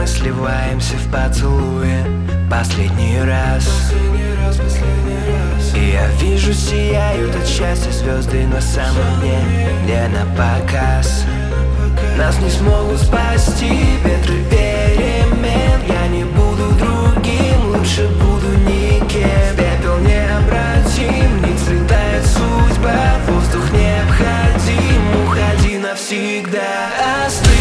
мы сливаемся в поцелуе последний раз. И я вижу, сияют от счастья звезды на самом дне, где на показ. Нас не смогут спасти ветры перемен. Я не буду другим, лучше буду никем. Пепел необратим, не цветает судьба. Воздух необходим, уходи навсегда. Остынь.